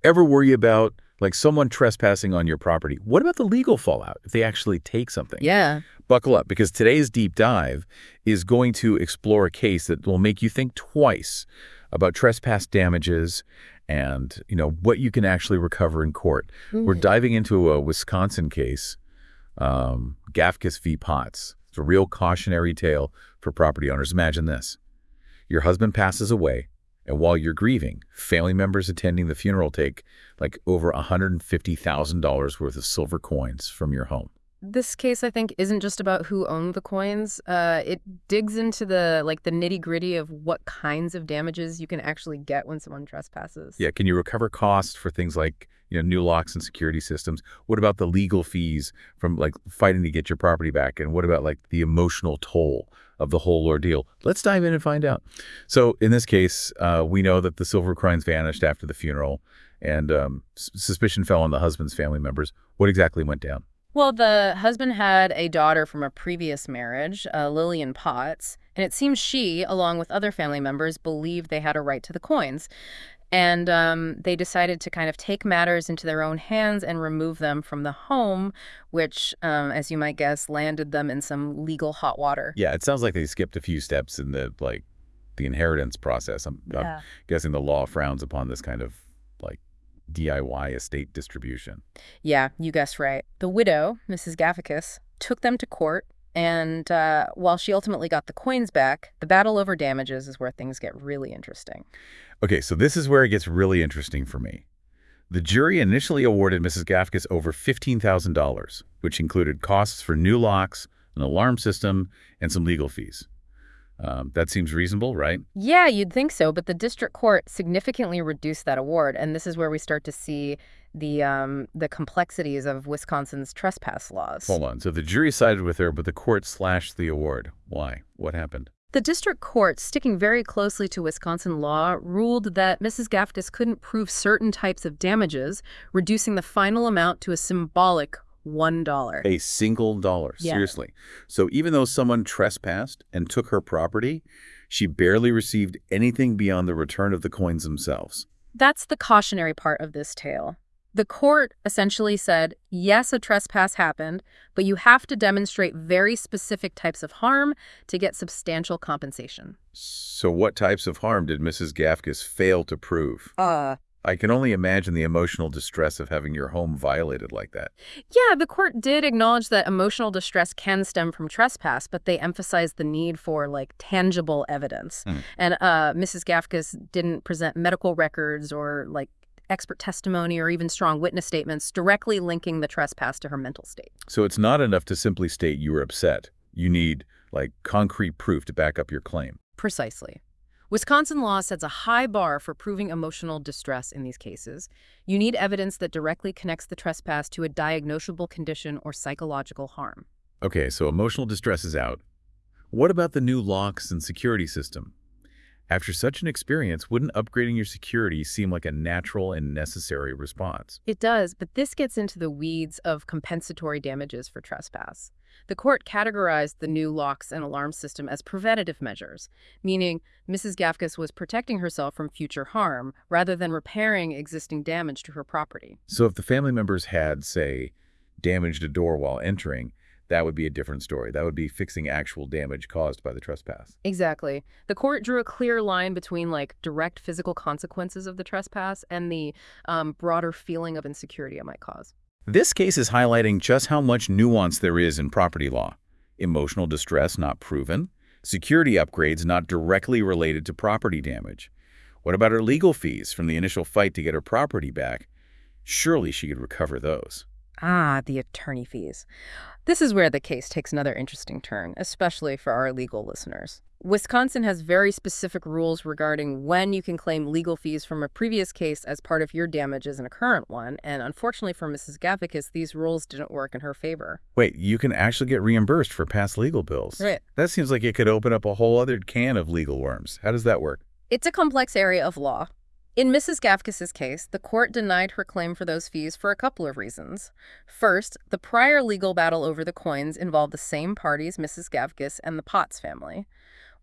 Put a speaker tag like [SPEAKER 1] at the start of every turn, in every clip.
[SPEAKER 1] ever worry about like someone trespassing on your property? What about the legal fallout if they actually take something?
[SPEAKER 2] Yeah.
[SPEAKER 1] Buckle up, because today's deep dive is going to explore a case that will make you think twice about trespass damages and, what you can actually recover in court. We're diving into a Wisconsin case, Gafkis v. Potts. It's a real cautionary tale for property owners. Imagine this. Your husband passes away, and while you're grieving, family members attending the funeral take like over $150,000 worth of silver coins from your home.
[SPEAKER 2] This case, I think, isn't just about who owned the coins. It digs into the nitty-gritty of what kinds of damages you can actually get when someone trespasses.
[SPEAKER 1] Yeah, can you recover costs for things like, new locks and security systems? What about the legal fees from like fighting to get your property back? And what about like the emotional toll of the whole ordeal? Let's dive in and find out. So in this case, we know that the silver coins vanished after the funeral, and suspicion fell on the husband's family members. What exactly went down?
[SPEAKER 2] Well, the husband had a daughter from a previous marriage, Lillian Potts, and it seems she, along with other family members, believed they had a right to the coins. And they decided to kind of take matters into their own hands and remove them from the home, which, as you might guess, landed them in some legal hot water.
[SPEAKER 1] Yeah, it sounds like they skipped a few steps in the inheritance process. I'm guessing the law frowns upon this kind of like DIY estate distribution.
[SPEAKER 2] Yeah, you guessed right. The widow, Mrs. Gaffikis, took them to court, and while she ultimately got the coins back, the battle over damages is where things get really interesting.
[SPEAKER 1] Okay, so this is where it gets really interesting for me. The jury initially awarded Mrs. Gafkis over $15,000, which included costs for new locks, an alarm system, and some legal fees. That seems reasonable, right?
[SPEAKER 2] Yeah, you'd think so, but the district court significantly reduced that award, and this is where we start to see the complexities of Wisconsin's trespass laws.
[SPEAKER 1] Hold on. So the jury sided with her, but the court slashed the award. Why? What happened?
[SPEAKER 2] The district court, sticking very closely to Wisconsin law, ruled that Mrs. Gafkis couldn't prove certain types of damages, reducing the final amount to a symbolic $1.
[SPEAKER 1] A single dollar.
[SPEAKER 2] Yeah.
[SPEAKER 1] Seriously. So even though someone trespassed and took her property, she barely received anything beyond the return of the coins themselves.
[SPEAKER 2] That's the cautionary part of this tale. The court essentially said, yes, a trespass happened, but you have to demonstrate very specific types of harm to get substantial compensation.
[SPEAKER 1] So what types of harm did Mrs. Gafkis fail to prove? I can only imagine the emotional distress of having your home violated like that.
[SPEAKER 2] Yeah, the court did acknowledge that emotional distress can stem from trespass, but they emphasized the need for, tangible evidence. And Mrs. Gafkis didn't present medical records or, expert testimony or even strong witness statements directly linking the trespass to her mental state.
[SPEAKER 1] So it's not enough to simply state you were upset. You need, concrete proof to back up your claim.
[SPEAKER 2] Precisely. Wisconsin law sets a high bar for proving emotional distress in these cases. You need evidence that directly connects the trespass to a diagnosable condition or psychological harm.
[SPEAKER 1] Okay, so emotional distress is out. What about the new locks and security system? After such an experience, wouldn't upgrading your security seem like a natural and necessary response?
[SPEAKER 2] It does, but this gets into the weeds of compensatory damages for trespass. The court categorized the new locks and alarm system as preventative measures, meaning Mrs. Gafkis was protecting herself from future harm rather than repairing existing damage to her property.
[SPEAKER 1] So if the family members had, say, damaged a door while entering, that would be a different story. That would be fixing actual damage caused by the trespass.
[SPEAKER 2] Exactly. The court drew a clear line between direct physical consequences of the trespass and the broader feeling of insecurity it might cause.
[SPEAKER 1] This case is highlighting just how much nuance there is in property law. Emotional distress not proven, security upgrades not directly related to property damage. What about her legal fees from the initial fight to get her property back? Surely she could recover those.
[SPEAKER 2] Ah, the attorney fees. This is where the case takes another interesting turn, especially for our legal listeners. Wisconsin has very specific rules regarding when you can claim legal fees from a previous case as part of your damages in a current one, and unfortunately for Mrs. Gaffikis, these rules didn't work in her favor.
[SPEAKER 1] Wait, you can actually get reimbursed for past legal bills?
[SPEAKER 2] Right.
[SPEAKER 1] That seems like it could open up a whole other can of legal worms. How does that work?
[SPEAKER 2] It's a complex area of law. In Mrs. Gafkis's case, the court denied her claim for those fees for a couple of reasons. First, the prior legal battle over the coins involved the same parties, Mrs. Gafkis and the Potts family.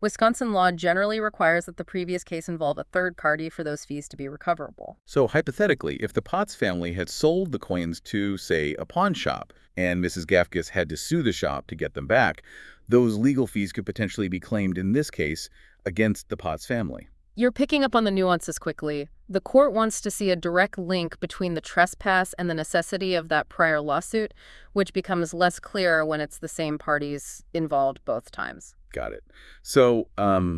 [SPEAKER 2] Wisconsin law generally requires that the previous case involve a third party for those fees to be recoverable.
[SPEAKER 1] So hypothetically, if the Potts family had sold the coins to, say, a pawn shop, and Mrs. Gafkis had to sue the shop to get them back, those legal fees could potentially be claimed in this case against the Potts family.
[SPEAKER 2] You're picking up on the nuances quickly. The court wants to see a direct link between the trespass and the necessity of that prior lawsuit, which becomes less clear when it's the same parties involved both times.
[SPEAKER 1] Got it. So,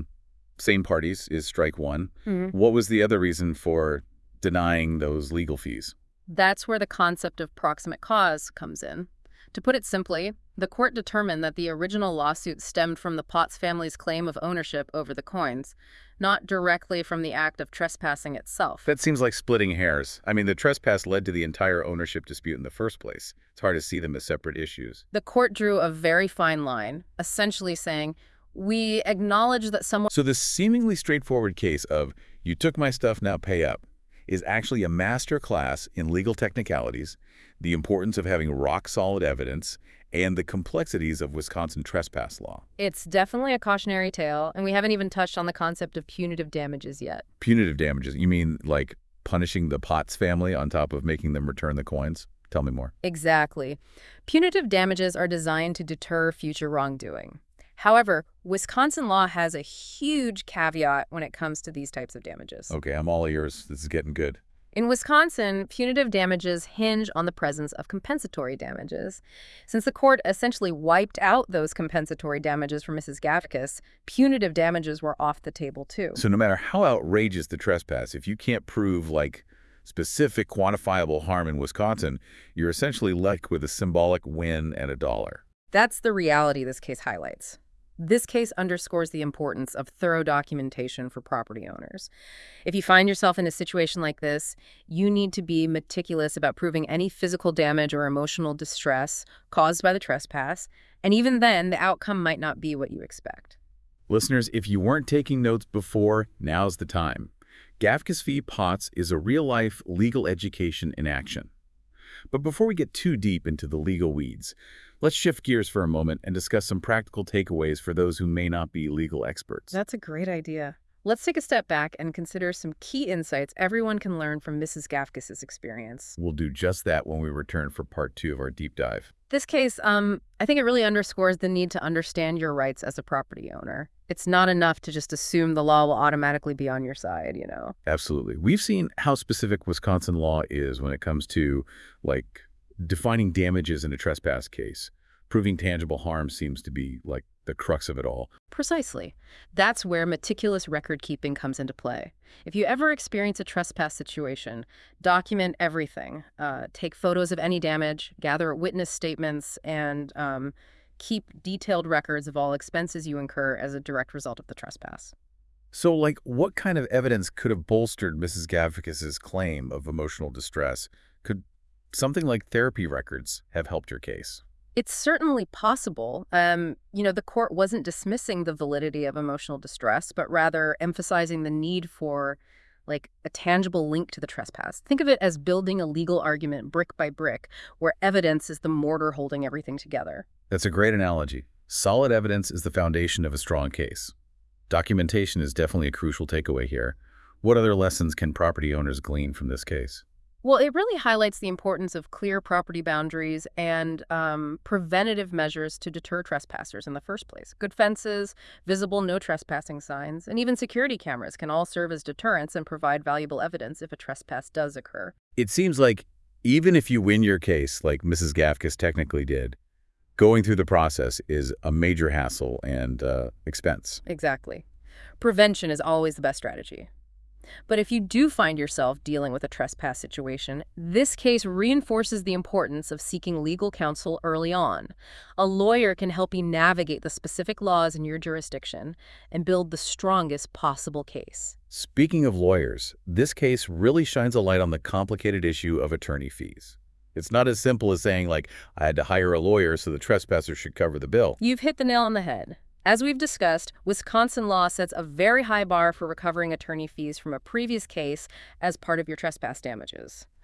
[SPEAKER 1] same parties is strike one. What was the other reason for denying those legal fees?
[SPEAKER 2] That's where the concept of proximate cause comes in. To put it simply, the court determined that the original lawsuit stemmed from the Potts family's claim of ownership over the coins, not directly from the act of trespassing itself.
[SPEAKER 1] That seems like splitting hairs. I mean, the trespass led to the entire ownership dispute in the first place. It's hard to see them as separate issues.
[SPEAKER 2] The court drew a very fine line, essentially saying, we acknowledge that someone...
[SPEAKER 1] So this seemingly straightforward case of, you took my stuff, now pay up, is actually a master class in legal technicalities, the importance of having rock-solid evidence, and the complexities of Wisconsin trespass law.
[SPEAKER 2] It's definitely a cautionary tale, and we haven't even touched on the concept of punitive damages yet.
[SPEAKER 1] Punitive damages? You mean like punishing the Potts family on top of making them return the coins? Tell me more.
[SPEAKER 2] Exactly. Punitive damages are designed to deter future wrongdoing. However, Wisconsin law has a huge caveat when it comes to these types of damages.
[SPEAKER 1] Okay, I'm all ears. This is getting good.
[SPEAKER 2] In Wisconsin, punitive damages hinge on the presence of compensatory damages. Since the court essentially wiped out those compensatory damages for Mrs. Gafkis, punitive damages were off the table too.
[SPEAKER 1] So no matter how outrageous the trespass, if you can't prove, like, specific quantifiable harm in Wisconsin, you're essentially left with a symbolic win and $1.
[SPEAKER 2] That's the reality this case highlights. This case underscores the importance of thorough documentation for property owners. If you find yourself in a situation like this, you need to be meticulous about proving any physical damage or emotional distress caused by the trespass, and even then, the outcome might not be what you expect.
[SPEAKER 1] Listeners, if you weren't taking notes before, now's the time. Gafkis v. Potts is a real-life legal education in action. But before we get too deep into the legal weeds, let's shift gears for a moment and discuss some practical takeaways for those who may not be legal experts.
[SPEAKER 2] That's a great idea. Let's take a step back and consider some key insights everyone can learn from Mrs. Gafkis' experience.
[SPEAKER 1] We'll do just that when we return for part 2 of our deep dive.
[SPEAKER 2] This case, I think it really underscores the need to understand your rights as a property owner. It's not enough to just assume the law will automatically be on your side, you know?
[SPEAKER 1] Absolutely. We've seen how specific Wisconsin law is when it comes to, like, defining damages in a trespass case. Proving tangible harm seems to be, like, the crux of it all.
[SPEAKER 2] Precisely. That's where meticulous record keeping comes into play. If you ever experience a trespass situation, document everything. Take photos of any damage, gather witness statements, and keep detailed records of all expenses you incur as a direct result of the trespass.
[SPEAKER 1] So, like, what kind of evidence could have bolstered Mrs. Gafkis' claim of emotional distress? Could something like therapy records have helped your case?
[SPEAKER 2] It's certainly possible. The court wasn't dismissing the validity of emotional distress, but rather emphasizing the need for, like, a tangible link to the trespass. Think of it as building a legal argument brick by brick, where evidence is the mortar holding everything together.
[SPEAKER 1] That's a great analogy. Solid evidence is the foundation of a strong case. Documentation is definitely a crucial takeaway here. What other lessons can property owners glean from this case?
[SPEAKER 2] Well, it really highlights the importance of clear property boundaries and preventative measures to deter trespassers in the first place. Good fences, visible no trespassing signs, and even security cameras can all serve as deterrents and provide valuable evidence if a trespass does occur.
[SPEAKER 1] It seems like even if you win your case, like Mrs. Gafkis technically did, going through the process is a major hassle and expense.
[SPEAKER 2] Exactly. Prevention is always the best strategy. But if you do find yourself dealing with a trespass situation, this case reinforces the importance of seeking legal counsel early on. A lawyer can help you navigate the specific laws in your jurisdiction and build the strongest possible case.
[SPEAKER 1] Speaking of lawyers, this case really shines a light on the complicated issue of attorney fees. It's not as simple as saying, like, I had to hire a lawyer so the trespasser should cover the bill.
[SPEAKER 2] You've hit the nail on the head. As we've discussed, Wisconsin law sets a very high bar for recovering attorney fees from a previous case as part of your trespass damages.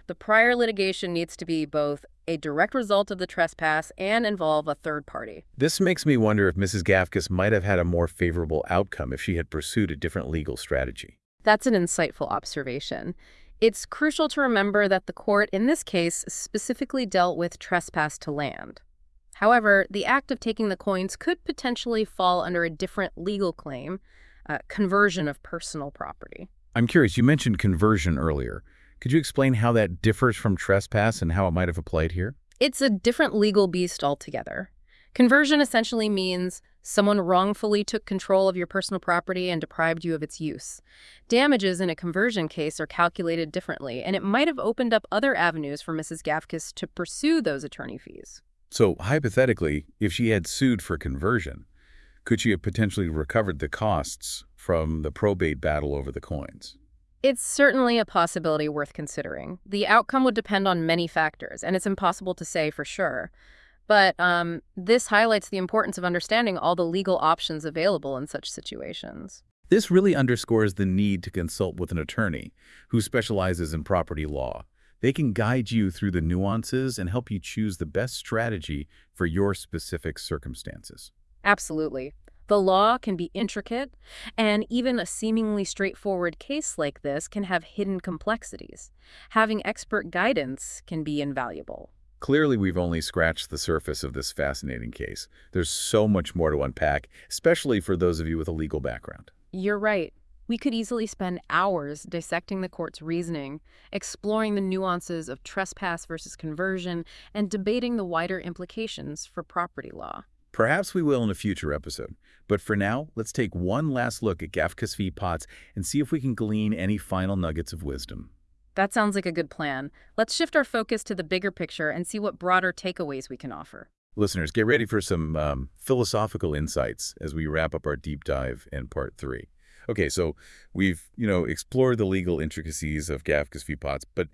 [SPEAKER 2] The prior litigation needs to be both a direct result of the trespass and involve a third party.
[SPEAKER 1] This makes me wonder if Mrs. Gafkis might have had a more favorable outcome if she had pursued a different legal strategy.
[SPEAKER 2] That's an insightful observation. It's crucial to remember that the court in this case specifically dealt with trespass to land. However, the act of taking the coins could potentially fall under a different legal claim, conversion of personal property.
[SPEAKER 1] I'm curious, you mentioned conversion earlier. Could you explain how that differs from trespass and how it might have applied here?
[SPEAKER 2] It's a different legal beast altogether. Conversion essentially means someone wrongfully took control of your personal property and deprived you of its use. Damages in a conversion case are calculated differently, and it might have opened up other avenues for Mrs. Gafkis to pursue those attorney fees.
[SPEAKER 1] So, hypothetically, if she had sued for conversion, could she have potentially recovered the costs from the probate battle over the coins?
[SPEAKER 2] It's certainly a possibility worth considering. The outcome would depend on many factors, and it's impossible to say for sure. But this highlights the importance of understanding all the legal options available in such situations.
[SPEAKER 1] This really underscores the need to consult with an attorney who specializes in property law. They can guide you through the nuances and help you choose the best strategy for your specific circumstances.
[SPEAKER 2] Absolutely. The law can be intricate, and even a seemingly straightforward case like this can have hidden complexities. Having expert guidance can be invaluable.
[SPEAKER 1] Clearly, we've only scratched the surface of this fascinating case. There's so much more to unpack, especially for those of you with a legal background.
[SPEAKER 2] You're right. We could easily spend hours dissecting the court's reasoning, exploring the nuances of trespass versus conversion, and debating the wider implications for property law.
[SPEAKER 1] Perhaps we will in a future episode, but for now, let's take one last look at Gafkis v. Potts and see if we can glean any final nuggets of wisdom.
[SPEAKER 2] That sounds like a good plan. Let's shift our focus to the bigger picture and see what broader takeaways we can offer.
[SPEAKER 1] Listeners, get ready for some philosophical insights as we wrap up our deep dive in part 3. Okay, so we've, explored the legal intricacies of Gafkis v. Potts, but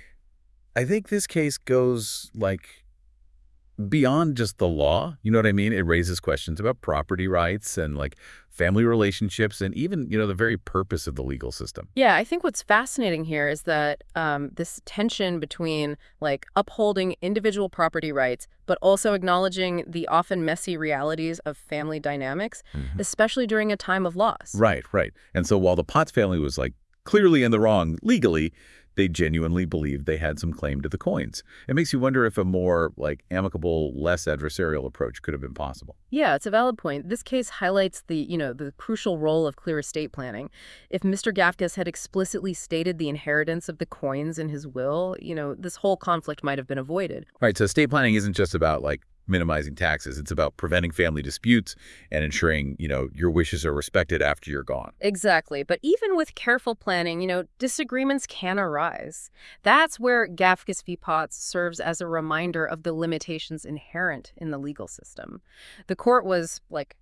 [SPEAKER 1] I think this case goes, beyond just the law. You know what I mean? It raises questions about property rights and, family relationships and even, the very purpose of the legal system.
[SPEAKER 2] Yeah, I think what's fascinating here is that this tension between, upholding individual property rights, but also acknowledging the often messy realities of family dynamics, especially during a time of loss.
[SPEAKER 1] Right. And so while the Potts family was, clearly in the wrong legally, they genuinely believed they had some claim to the coins. It makes you wonder if a more, amicable, less adversarial approach could have been possible.
[SPEAKER 2] Yeah, it's a valid point. This case highlights the crucial role of clear estate planning. If Mr. Gafkis had explicitly stated the inheritance of the coins in his will, this whole conflict might have been avoided.
[SPEAKER 1] Right, so estate planning isn't just about, minimizing taxes. It's about preventing family disputes and ensuring, your wishes are respected after you're gone.
[SPEAKER 2] Exactly. But even with careful planning, disagreements can arise. That's where Gafkis v. Potts serves as a reminder of the limitations inherent in the legal system. The court was,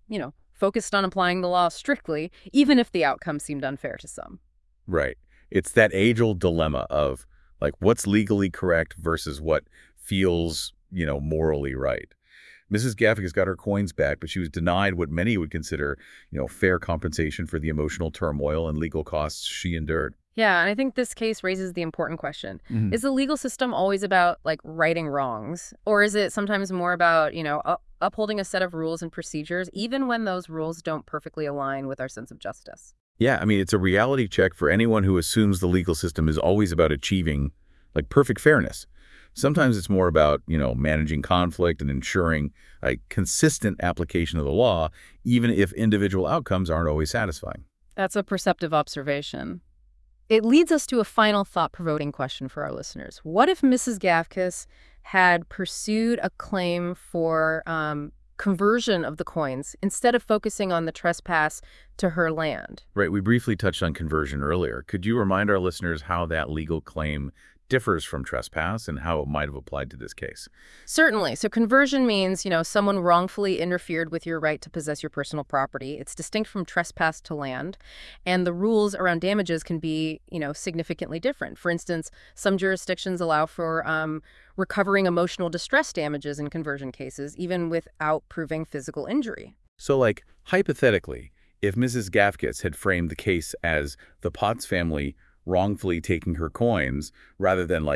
[SPEAKER 2] focused on applying the law strictly, even if the outcome seemed unfair to some.
[SPEAKER 1] Right. It's that age-old dilemma of, what's legally correct versus what feels morally right. Mrs. Gafkis got her coins back, but she was denied what many would consider, fair compensation for the emotional turmoil and legal costs she endured.
[SPEAKER 2] Yeah, and I think this case raises the important question. Is the legal system always about, righting wrongs? Or is it sometimes more about, upholding a set of rules and procedures, even when those rules don't perfectly align with our sense of justice?
[SPEAKER 1] Yeah, I mean, it's a reality check for anyone who assumes the legal system is always about achieving, perfect fairness. Sometimes it's more about, managing conflict and ensuring a consistent application of the law, even if individual outcomes aren't always satisfying.
[SPEAKER 2] That's a perceptive observation. It leads us to a final thought-provoking question for our listeners. What if Mrs. Gafkis had pursued a claim for conversion of the coins instead of focusing on the trespass to her land?
[SPEAKER 1] Right, we briefly touched on conversion earlier. Could you remind our listeners how that legal claim differs from trespass and how it might have applied to this case?
[SPEAKER 2] Certainly. So conversion means, someone wrongfully interfered with your right to possess your personal property. It's distinct from trespass to land. And the rules around damages can be, significantly different. For instance, some jurisdictions allow for recovering emotional distress damages in conversion cases, even without proving physical injury.
[SPEAKER 1] So, hypothetically, if Mrs. Gafkis had framed the case as the Potts family wrongfully taking her coins rather than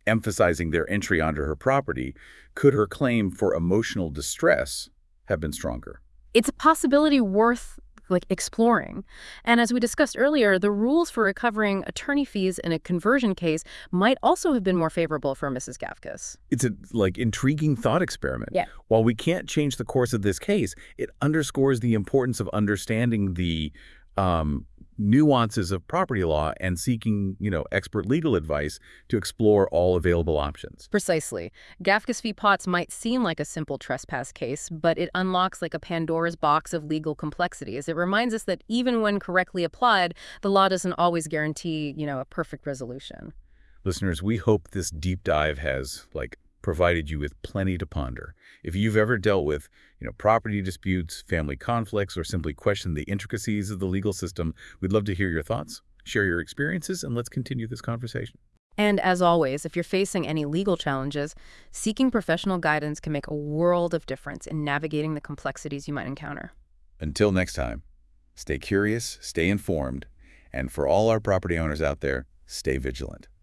[SPEAKER 1] emphasizing their entry onto her property, could her claim for emotional distress have been stronger?
[SPEAKER 2] It's a possibility worth exploring. And as we discussed earlier, the rules for recovering attorney fees in a conversion case might also have been more favorable for Mrs. Gafkis.
[SPEAKER 1] It's a intriguing thought experiment.
[SPEAKER 2] Yeah.
[SPEAKER 1] While we can't change the course of this case, it underscores the importance of understanding the nuances of property law and seeking, expert legal advice to explore all available options.
[SPEAKER 2] Precisely. Gafkis v. Potts might seem like a simple trespass case, but it unlocks a Pandora's box of legal complexities. It reminds us that even when correctly applied, the law doesn't always guarantee, a perfect resolution.
[SPEAKER 1] Listeners, we hope this deep dive has, provided you with plenty to ponder. If you've ever dealt with, property disputes, family conflicts, or simply questioned the intricacies of the legal system, we'd love to hear your thoughts, share your experiences, and let's continue this conversation.
[SPEAKER 2] And as always, if you're facing any legal challenges, seeking professional guidance can make a world of difference in navigating the complexities you might encounter.
[SPEAKER 1] Until next time, stay curious, stay informed, and for all our property owners out there, stay vigilant.